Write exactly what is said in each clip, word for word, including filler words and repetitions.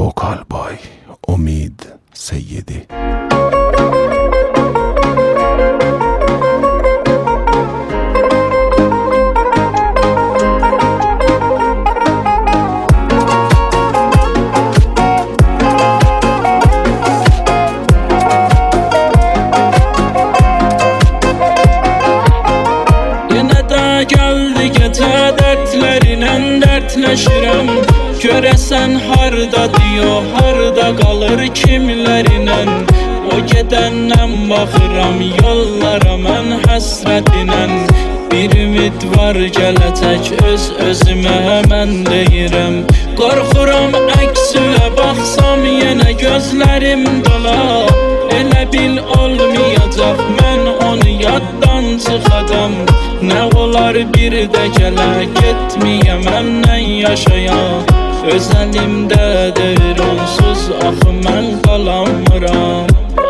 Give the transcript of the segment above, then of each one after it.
Vokal boy Umid Seyyidi. Geldi gece dertleriyle dertleşirem. Göresen harda diyor, harda kalır kimlerine. O gedenden bakıram yollara mən həsrətlə. Bir ümid var gələcək öz özümə mən deyirəm. Qorxuram əksülə baxsam yenə gözlərim dola. Elə bil olmayacaq mən onu yaddan çıxadam. Nə olar bir də gələ getməyəm məndən yaşaya. Öz əlimdədir onsuz axı mən qalamıram.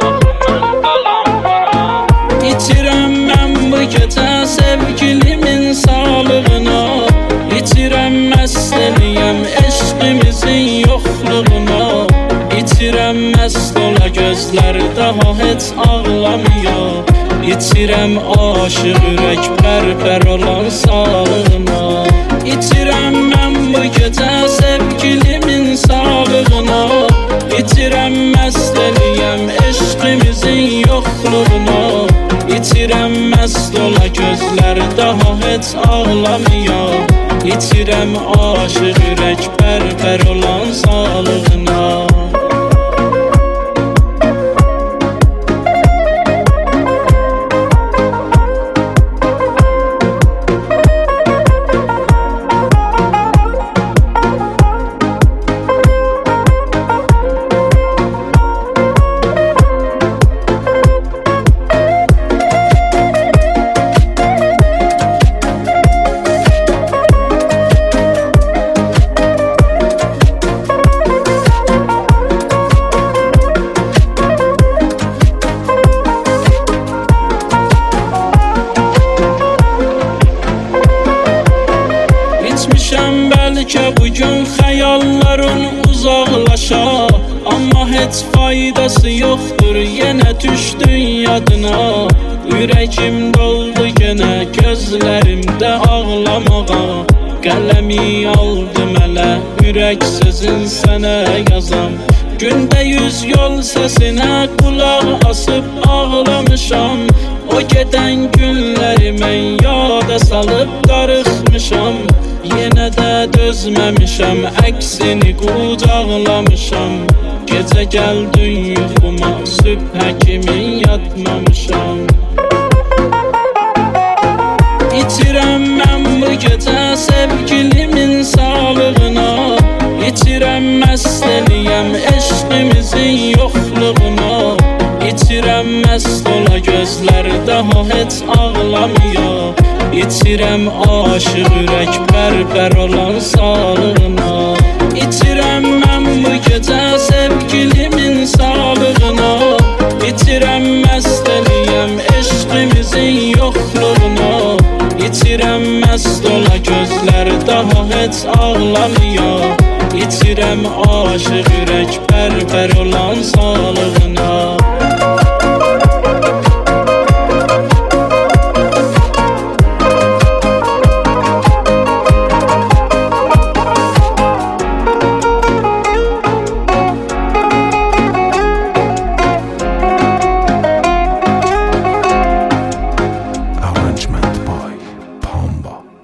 İçirəm mən bu gecə sevgilimin sağlığına. İçirəm məst eləyəm eşqimizin yoxluğuna. İçirəm məst ola gözlər daha heç ağlamıyor. İçirəm aşıq ürək pərpər olan sağlığına. İçirəm mən bu gecə sevgilimin sağlığına. İçirəm məst eləyəm eşqimizin yoxluğuna. İçirəm məst ola gözlər daha heç ağlamıyor. İçirəm aşıq ürək pərpər olan sağlığına. İçmişəm bəlkə bugün xəyalların uzaqlaşa. Amma heç faydası yoxdur yenə düşdün yadına. Ürəkim doldu yenə gözlərimdə ağlamağa. Qələmi aldım ələ ürək sözün sənə yazam. Gündə yüz yol səsinə qulaq asıb ağlamışam. O gedən günləri mən yada salıb darıxmışam. Yenə də dözməmişəm, əksini qucaqlamışam. Gecə gəldin yuxuma, sübhə kimi yatmamışam. İçirəm mən bu gecə sevgilimin sağlığına. İçirəm məst eləyəm eşqimizin yoxluğuna. İçirəm məst ola gözlər daha heç ağlamıyor. İçirəm aşıq ürək pərpər olan sağlığına. İçirəm mən bu gecə sevgilimin sağlığına. İçirəm məst eləyəm eşqimizin yoxluğuna. İçirəm məst ola gözlər daha heç ağlamıyor. İçirəm aşıq ürək pərpər olan sağlığına.